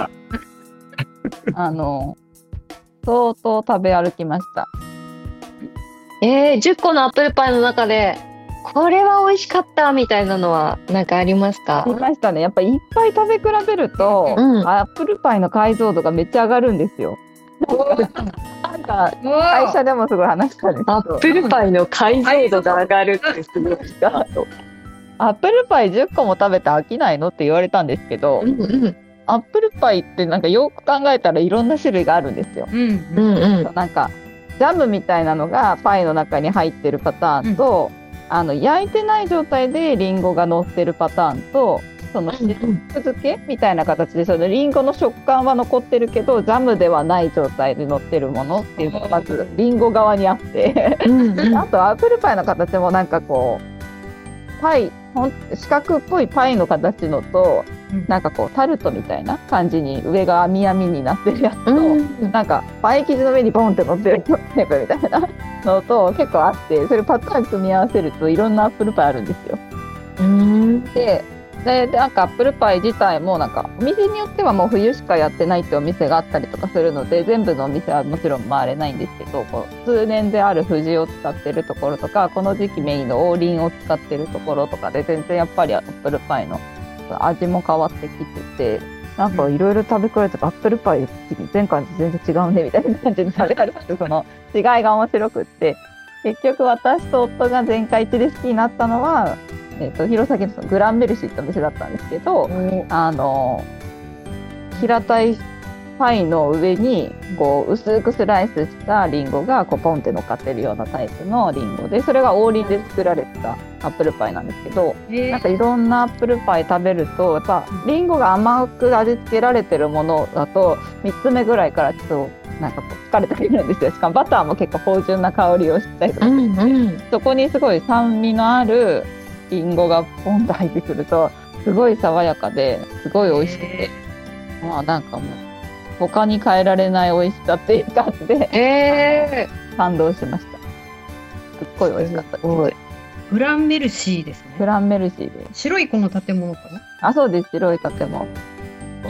あの相当食べ歩きました。 えー、じゅっこのアップルパイの中でこれは美味しかったみたいなのは何かありますか？ ありましたね。やっぱりいっぱい食べ比べると、うん、アップルパイの解像度がめっちゃ上がるんですよ。なんか会社でもすごい話したんですけど、 アップルパイの解像度が上がるってすごいアップルパイじゅっこも食べて飽きないのって言われたんですけど、うんうん、アップルパイってなんかよく考えたらいろんな種類があるんですよ、うんうんうん、なんかジャムみたいなのがパイの中に入ってるパターンと、うん、あの焼いてない状態でリンゴが乗ってるパターンと、そのシロップ漬けみたいな形でそのリンゴの食感は残ってるけどジャムではない状態で乗ってるものっていうのがまずリンゴ側にあってうん、うん、あとアップルパイの形もなんかこうパイほん四角っぽいパイの形のと、うん、なんかこうタルトみたいな感じに上が網網になってるやつと、うん、なんかパイ生地の上にボンって乗ってるテープみたいなのと結構あって、それパターン組み合わせるといろんなアップルパイあるんですよ。うんででなんかアップルパイ自体もなんかお店によってはもう冬しかやってないってお店があったりとかするので全部のお店はもちろん回れないんですけど、こう通年である富士を使ってるところとかこの時期メインの王林を使ってるところとかで全然やっぱりアップルパイの味も変わってきてて、なんかいろいろ食べ比べてアップルパイ前回と全然違うねみたいな感じで食べられて、その違いが面白くって、結局私と夫が全会一致で好きになったのはえー、と弘前のそのグランベルシーってお店だったんですけど、あの平たいパイの上にこう薄くスライスしたリンゴがこうポンって乗っかってるようなタイプのリンゴで、それが王林で作られたアップルパイなんですけど、なんかいろんなアップルパイ食べるとやっぱリンゴが甘く味付けられてるものだとみっつめぐらいからちょっとなんかこう疲れたりするんですよ。しかもバターも結構芳醇な香りをしたりとか、うんうん、そこにすごい酸味のあるリンゴがポンと入ってくるとすごい爽やかですごい美味しくて、まあなんかもう他に変えられない美味しさっていう感じで、えー、感動しました。すっごい美味しかったです。 グランメルシーですね。 グランメルシーです。 白いこの建物かな。 あ、そうです。白い建物。うん、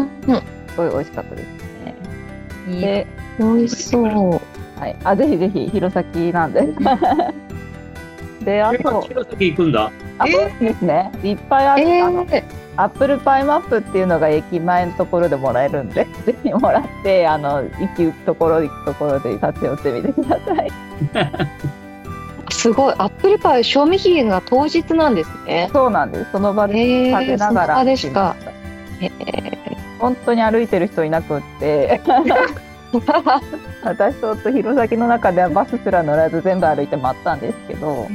すごい美味しかったですね。 いいで美味しそう。 はい、あぜひぜひ弘前なんで。であと弘前行くんだ。 あそうですね。いっぱいある、えー、あのアップルパイマップっていうのが駅前のところでもらえるんで、ぜひもらってあの行くところ行くところで立ち寄ってみてください。 すごい、アップルパイ賞味期限が当日なんですね。 そうなんです。その場で食べながら、 その場でしか、えー、 本当に歩いてる人いなくって私と弘前の中ではバスすら乗らず全部歩いて回ったんですけど、うん、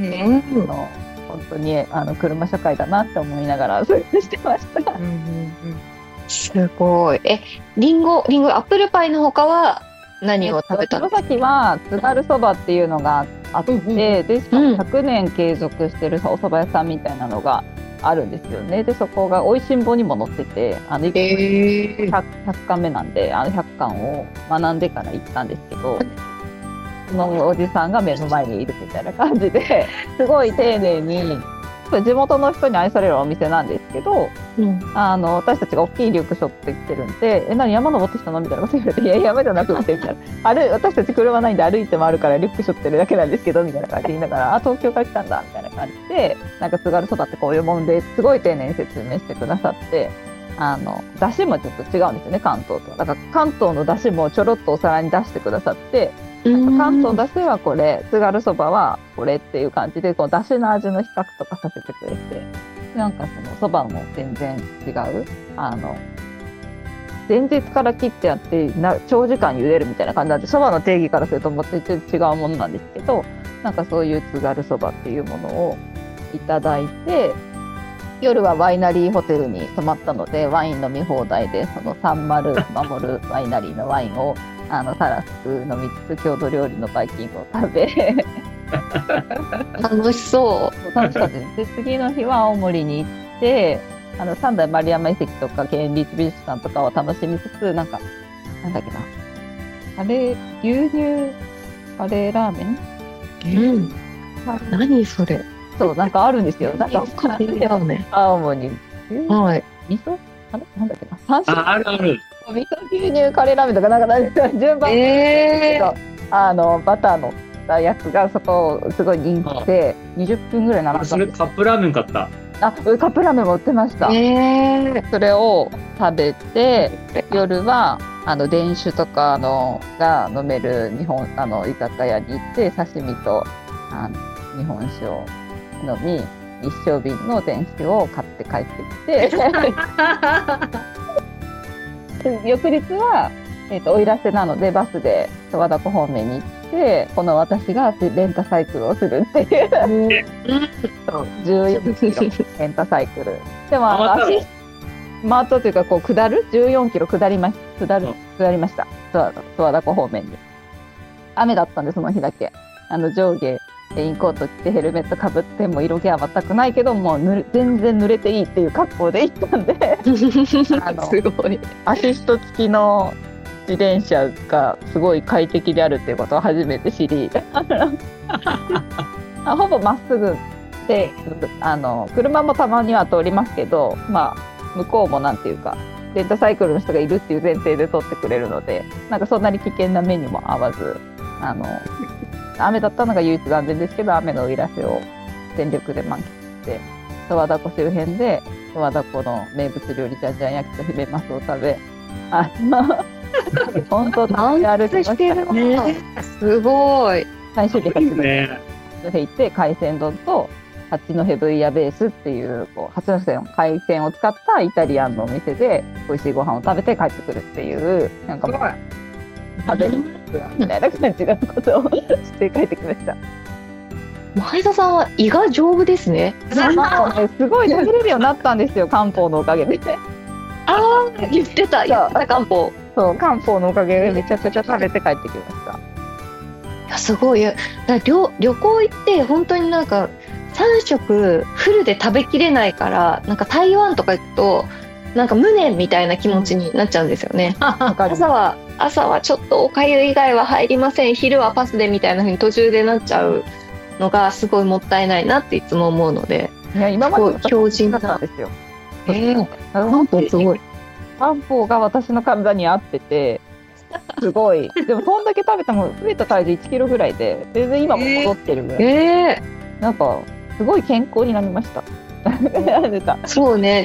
の本当にあの車社会だなって思いながら過ごしてました。うんうんうん、 すごい。え、リンゴ、リンゴ、アップルパイの他は何を食べたんですか？ 弘前は津軽そばっていうのがあって、うんうん、でしかもひゃくねん継続してるお蕎麦屋さんみたいなのがあるんですよね。でそこがおいしんぼにも載ってて、あの ひゃく, ひゃくかんめなんであのひゃっかんを学んでから行ったんですけど、そのおじさんが目の前にいるみたいな感じですごい丁寧に地元の人に愛されるお店なんですけど、うん、あの私たちが大きいリュック背負ってきてるんで、え、何山登ってきたのみたいなこと言われて、いや山じゃなくてみたいな歩私たち車ないんで歩いて回るからリュック背負ってるだけなんですけどみたいな感じで言いながら、あ、東京から来たんだみたいな感じで、なんか津軽そばってこういうもんですごい丁寧に説明してくださって、あの出汁もちょっと違うんですよね、関東と。だから関東の出汁もちょろっとお皿に出してくださって、関東出汁はこれ、津軽そばはこれっていう感じで、こう出汁の味の比較とかさせてくれて、なんかそのそばも全然違う、あの前日から切ってやってな長時間茹でるみたいな感じなんで、そばの定義からするとも全然違うものなんですけど、なんかそういう津軽そばっていうものをいただいて、夜はワイナリーホテルに泊まったのでワイン飲み放題で、そのサンマル守るワイナリーのワインをあのたらふく飲みつつ郷土料理のバイキングを食べ楽しそう。 楽しかったです。で次の日は青森に行って、あの三代丸山遺跡とか県立美術館とかを楽しみつつ、なんかなんだっけな、カレー牛乳カレーラーメン、 うん、何それ。 そうなんかあるんですよ。なんかカレーラーメン、 青森はい、 味噌あれなんだっけな、三種類あ、あるある。 味噌牛乳カレーラーメンとかなんか順番、えー、あのバターのったやつがそこすごい人気でにじゅっぷんぐらい並んだんです。 それカップラーメン買った。 あ、カップラーメンも売ってました。 えー、 それを食べて、夜はあの電酒とかのが飲める日本あの居酒屋に行って刺身とあの日本酒を飲み、一升瓶の電酒を買って帰ってきて翌日は、えーと、奥入瀬なのでバスで十和田湖方面に行って、この私がレンタサイクルをするっていうじゅうよんキロレンタサイクルでも足回ったというかこう下るじゅうよんキロ下りまし下る下りました十和田湖方面に。雨だったんでその日だけあの上下レインコート着てヘルメットかぶっても色気は全くないけどもうぬ全然濡れていいっていう格好で行ったんであのすごいアシスト付きの自転車がすごい快適であるっていうことを初めて知りほぼまっすぐであの車もたまには通りますけど、まあ、向こうもなんていうかレンタサイクルの人がいるっていう前提で通ってくれるので、なんかそんなに危険な目にも合わず、あの雨だったのが唯一安全ですけど、雨の奥入瀬を全力で満喫して十和田湖周辺で十和田湖の名物料理じゃじゃん焼きとヒレマスを食べ、あの本当楽しい歩きましたよね。 すごい。 最終日八戸行って海鮮丼と八戸ブイヤベースっていうこう八戸の海鮮を使ったイタリアンのお店で美味しいご飯を食べて帰ってくるっていう、なんかもう食べるみたいな感じのことをして帰ってきました。 前田さんは胃が丈夫ですね。 なんかね、すごい食べれるようになったんですよ、漢方のおかげで。 ああ、言ってた、言ってた漢方。 そう、漢方のおかげでめちゃくちゃ食べて帰ってきました。 いや、すごい。だから旅、旅行行って本当になんかさん食フルで食べきれないから、なんか台湾とか行くとなんか無念みたいな気持ちになっちゃうんですよね。朝は朝はちょっとおかゆ以外は入りません、昼はパスでみたいな風に途中でなっちゃうのがすごいもったいないなっていつも思うので、 いや今まで強靭ななんですよ。 えー、漢方すごい。 漢方が私の体に合っててすごい。でもそんだけ食べても増えた体重いちキロぐらいで全然今も戻ってるぐらい、 えー、 なんかすごい健康になりました。 そうね、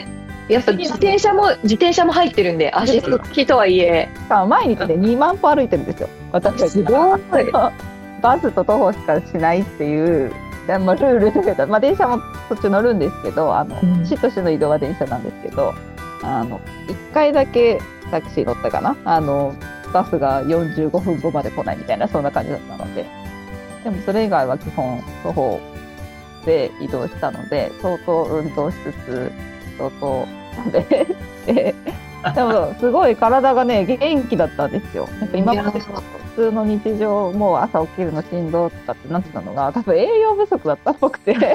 やっぱ自転車も自転車も入ってるんで、アシスト付きとはいえ毎日でにまん歩歩いてるんですよ、私たち。 すごい。 バスと徒歩しかしないっていう、でまあ、ルールだけど、まあ、電車も途中乗るんですけど、あの、うん、市と市の移動は電車なんですけど、あのいっかいだけタクシー乗ったかな、あのバスがよんじゅうごふんごまで来ないみたいな、そんな感じだったので、でもそれ以外は基本徒歩で移動したので、相当運動しつつ相当食べてでもすごい体がね元気だったんですよ。なんか今まで普通の日常、もう朝起きるのしんどとかってなってたのが、多分栄養不足だったっぽくてち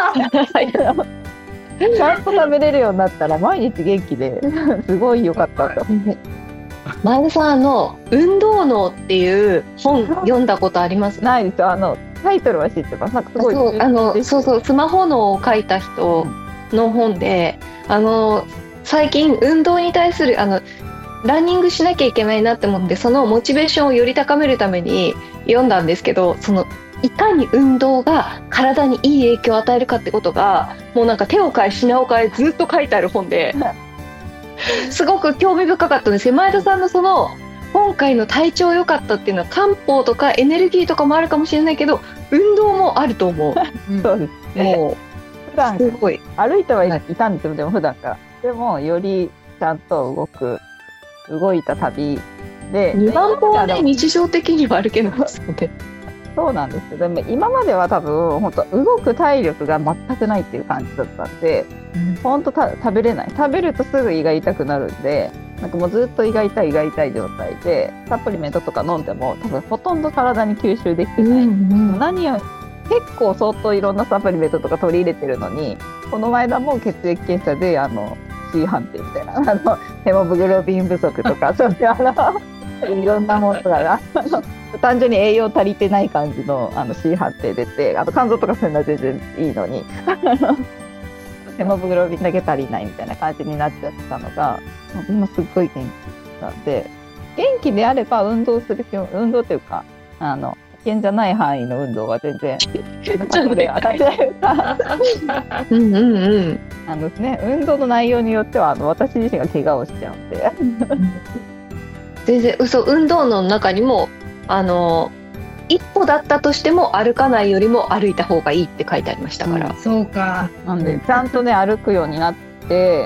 ゃんと食べれるようになったら毎日元気ですごい良かったと。 前田さんの運動脳っていう本読んだことあります？ ないですよ。あのタイトルは知ってます。なんかすごいそうあのそうそうスマホ脳を書いた人の本で、うん、あの最近運動に対するあのランニングしなきゃいけないなって思って、そのモチベーションをより高めるために読んだんですけど、そのいかに運動が体にいい影響を与えるかってことがもうなんか手を変え品を変えずっと書いてある本ですごく興味深かったんですよ。前田さんのその今回の体調良かったっていうのは漢方とかエネルギーとかもあるかもしれないけど、運動もあると思う、 うん、そうですね。もう普段すごい歩いてはいたんですよ、でも普段からでもよりちゃんと動く動いた旅で、 にまん歩はね日常的には歩けますのでそうなんですよ。でも今までは多分本当動く体力が全くないっていう感じだったんで、うん、本当た食べれない、食べるとすぐ胃が痛くなるんで、なんかもうずっと胃が痛い胃が痛い状態で、サプリメントとか飲んでも多分ほとんど体に吸収できてない、うんうん、何を結構相当いろんなサプリメントとか取り入れてるのに、この前だも血液検査であの C 判定みたいな、あのヘモグロビン不足とかそういうあのいろんなものが単純に栄養足りてない感じの、あの C 判定出て、あと肝臓とかそういうのは全然いいのにヘモグロビンだけ足りないみたいな感じになっちゃったのが、今すっごい元気なんで、元気であれば運動する必要、運動というかあの危険じゃない範囲の運動は全然後で与えられるかうんうんうんあのね、運動の内容によってはあの私自身が怪我をしちゃうんで全然嘘、運動の中にもあの一歩だったとしても歩かないよりも歩いた方がいいって書いてありましたから、 うん、そうか。 なんでちゃんとね歩くようになって、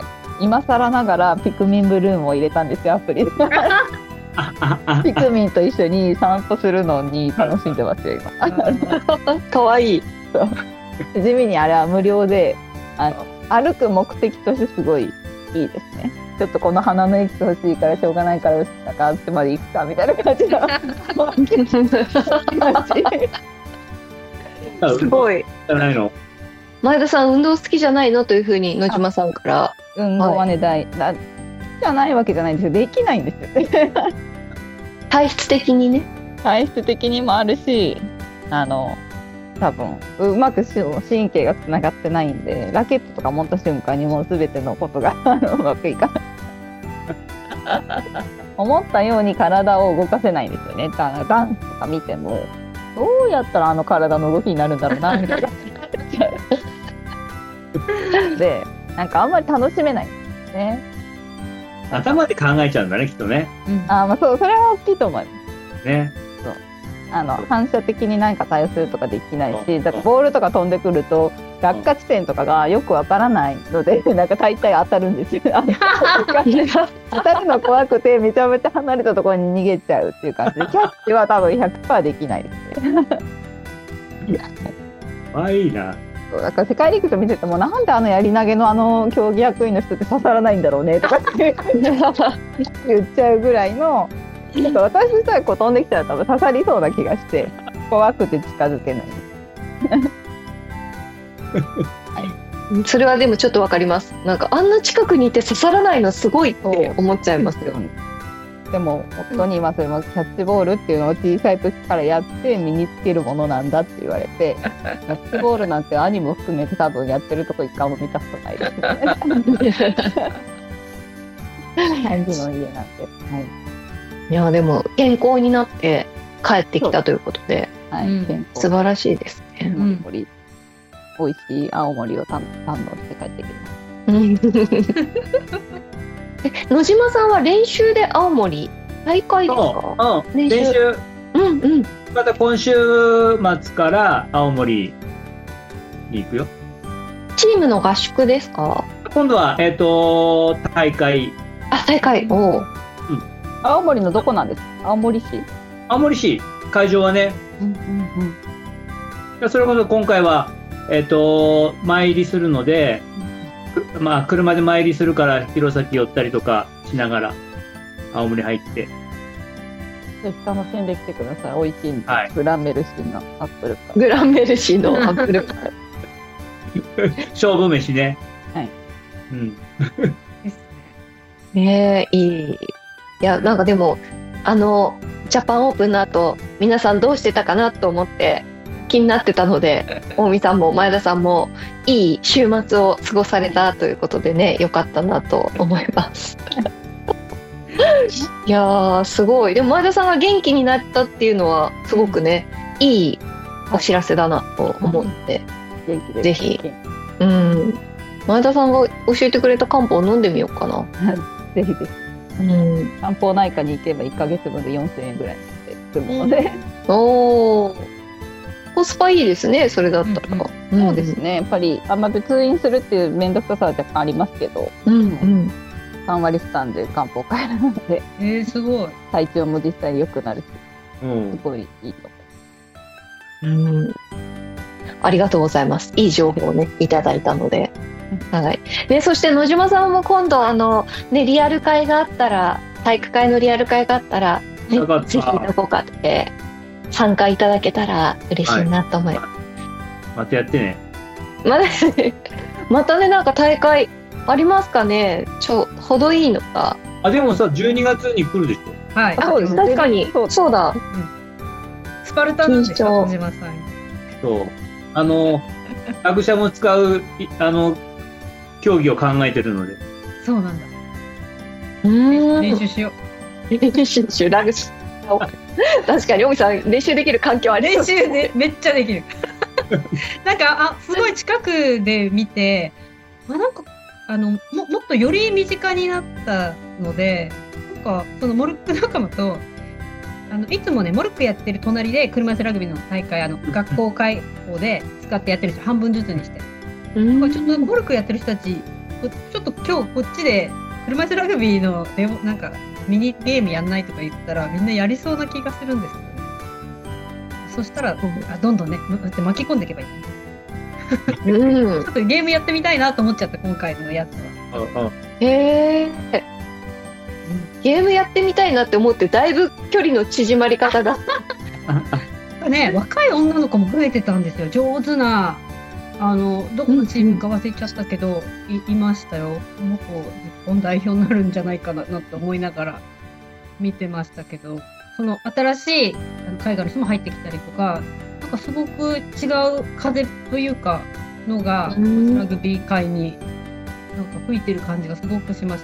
今更ながらピクミンブルームを入れたんですよ、アプリでピクミンと一緒に散歩するのに楽しんでますよ今かわいい。 地味にあれは無料で、あの歩く目的としてすごいいいですね。ちょっとこの花のエキス欲しいからしょうがないからなんかあってまで行くかみたいな感じがすごい。前田さん運動好きじゃないのというふうに野島さんから。 運動はね、はい、だじゃないわけじゃないんですよ。できないんですよね体質的にね。 体質的にもあるし、あの多分うまく神経がつながってないんで、ラケットとか持った瞬間にもう全てのことがうまくいかない思ったように体を動かせないんですよね。だからダンスとか見てもどうやったらあの体の動きになるんだろうなみたいなで、なんかあんまり楽しめないんですね。 頭で考えちゃうんだね、きっとね。 うん、あ、まあそう、それは大きいと思いますね。 そう、あの反射的に何か対応するとかできないし、だからボールとか飛んでくると落下地点とかがよくわからないので、なんか大体当たるんですよ当たるの怖くてめちゃめちゃ離れたところに逃げちゃうっていう感じで、キャッチは多分 ひゃくパーセント できないですねあ、いいな。 だから世界陸上見てても、なんであのやり投げのあの競技役員の人って刺さらないんだろうねとかって言っちゃうぐらいの、なんか私自体こう飛んできたら多分刺さりそうな気がして怖くて近づけないはい、それはでもちょっとわかります。なんかあんな近くにいて刺さらないのすごいって思っちゃいますよね。 でも本当に今それもキャッチボールっていうのを小さい時からやって身につけるものなんだって言われて、キャッチボールなんて兄も含めて多分やってるとこ一回も見たことないですね感じの家なんで、はい、 いやでも健康になって帰ってきたということで、 はい、うん、健康素晴らしいですね。 うん、美味しい青森を堪能して帰ってきます。 う野島さんは練習で青森大会ですか？ うん、練習、練習うんうん、 また今週末から青森に行くよ。 チームの合宿ですか？ 今度は、えーと、大会。 あ、大会。おう、うん。 青森のどこなんですか？青森市？ 青森市、会場はね。うんうんうん、それこそ今回は、えーと、前入りするので、まあ、車で前入りするから弘前寄ったりとかしながら青森入って。 ぜひ楽しんできてください。美味しいんで、はい、グランメルシーのアップルパイ。 グランメルシーのアップルパイ。 勝負飯ね。 はい。 うん。 ねえ、いい。いや、なんかでも、あの、ジャパンオープンの後、皆さんどうしてたかなと思って気になってたので、大見さんも前田さんもいい週末を過ごされたということでね、よかったなと思います。いやー、すごい。でも前田さんが元気になったっていうのは、すごくね、いいお知らせだなと思って、 元気です。 ぜひ、うん。前田さんが教えてくれた漢方を飲んでみようかな。 ぜひぜひ。うん、漢方内科に行けばいっかげつぶんでよんせんえんぐらいで済むので、 うん、おー、コスパいいですね、それだったら。 うんうん、そうですね、やっぱりあんまり通院するっていう面倒くささは若干ありますけど、 うんうん、 さんわり負担で漢方買えるので、 えー、すごい。 体調も実際良くなるし、うん、すごいいいと思います。うん、ありがとうございます。いい情報をね、いただいたので。はい。ね、そして野島さんも今度あの、ね、リアル会があったら、体育会のリアル会があったら、ね、ぜひどこかで参加いただけたら嬉しいなと思います。はい、 またやってね。 またね、またね、なんか大会ありますかね。ちょほどいいのか。 あ、でもさ、じゅうにがつに来るでしょ。 はい。 あ、そうです。確かに。そう、そうだ。うん、 スパルタなんでしょ、野島さん。 そう。あの、アグシャも使う、あの、競技を考えてるので。 そうなんだ。 うん。 練習しよう。練習しよう。ラグシ。確かに、おみさん、練習できる環境ありそう。練習で、めっちゃできる。なんか、あ、すごい近くで見て、あ、なんか、あの、も、もっとより身近になったので、なんか、そのモルック仲間と、あの、いつもね、モルックやってる隣で、車椅子ラグビーの大会、あの、学校開放で使ってやってるんですよ。半分ずつにして。うん、ちょっとモルックやってる人たち、ちょっと今日こっちで車椅子ラグビーのデモなんかミニゲームやんないとか言ったらみんなやりそうな気がするんですけどね。そしたら、うん、あどんどんね巻き込んでいけばいい、うん、ちょっとゲームやってみたいなと思っちゃった今回のやつは。 へー、ゲームやってみたいなって思ってだいぶ距離の縮まり方がね、若い女の子も増えてたんですよ。上手なあのどこのチームか忘れちゃったけど、うん、い, いましたよ。この子日本代表になるんじゃないかなって思いながら見てましたけど、その新しいあの海外の人も入ってきたりとか、なんかすごく違う風というかのが、うん、ラグビー界になんか吹いてる感じがすごくしました。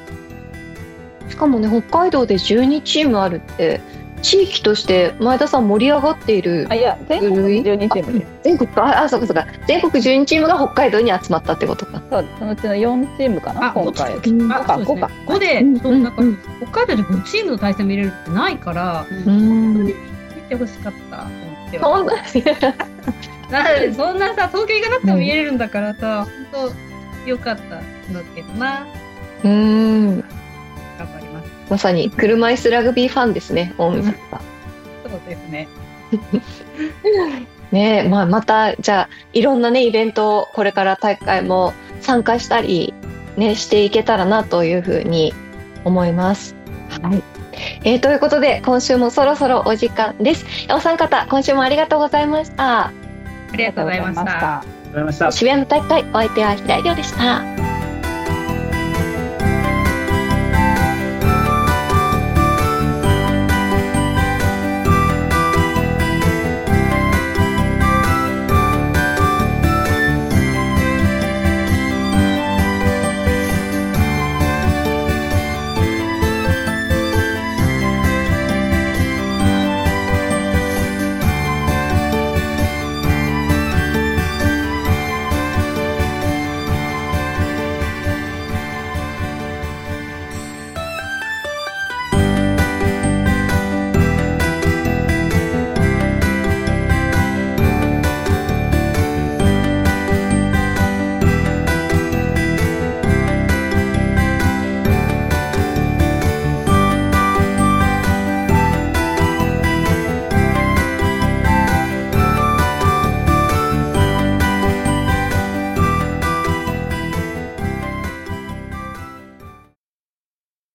しかもね、北海道でじゅうにチームあるって地域として前田さん盛り上がっている。 あ、いや、全国じゅうにチームです。 全国か、あ、そうかそうか。全国じゅうにチームが北海道に集まったってことか。 そう、そのうちのよんチームかな、今回。 あ、か、ごか。ごで、そう、なんか、北海道でごチームの対戦見れるってないから、本当に見てほしかったと思って。 そんな、 そんなさ、東京行かなくても見れるんだからさ、本当よかったんだけどな。 うーん。 頑張ります。 まさに車椅子ラグビーファンですね、大水さん。 そうですね。 ねえ、まあ、またじゃあいろんなねイベントをこれから大会も参加したりねしていけたらなというふうに思います。はい。えー、ということで今週もそろそろお時間です。お三方今週もありがとうございました。 ありがとうございました。 ありがとうございました。 渋谷の大会お相手は平井亮でした。